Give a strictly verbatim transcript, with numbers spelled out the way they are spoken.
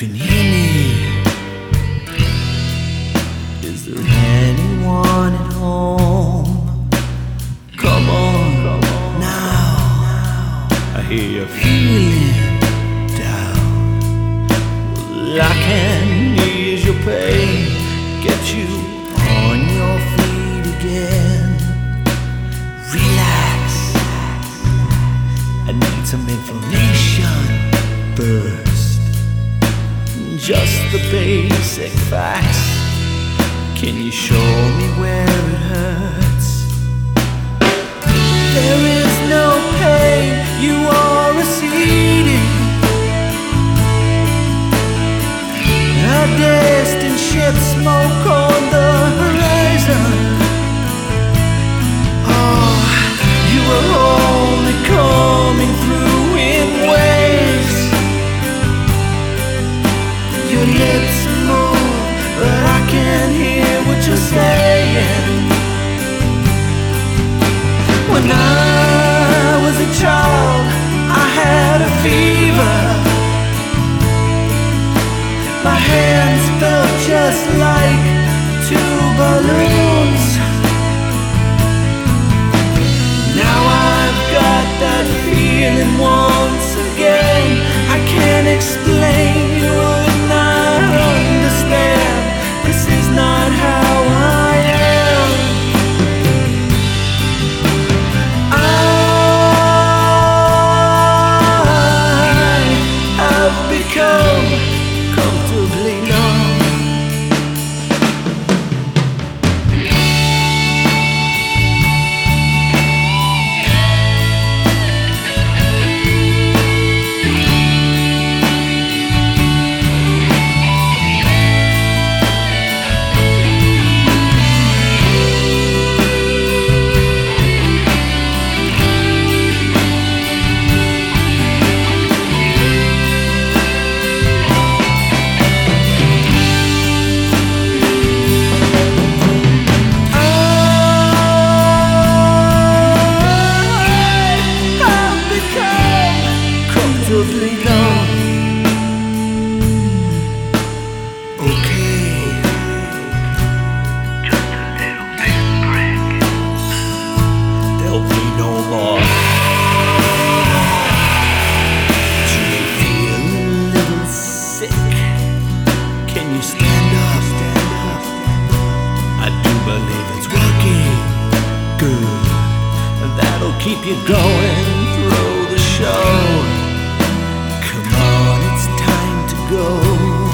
can hear me. Is there anyone at home? Come on, come on now. I hear you feeling down. Well, I can ease your pain, get you on your feet again. Relax. I need some information first. Just the basic facts. Can you show me where it hurts? There is no pain, you are receding. A distant ship, smoke on the horizon. Oh, you are only coming through in waves. Your lips move, but I can't hear what you're saying. When I was a child, I had a fever. My hands felt just like two balloons. Now I've got that feeling once again. I can't explain, you would not understand. This is not how I am. I have become comfortably numb. Comfortably numb. Okay, Just a little pinprick. there'll be no more. Do you feel a little sick? Can you stand up? Stand up. I do believe it's working. Good. That'll keep you going through the show. Come on, it's time to go.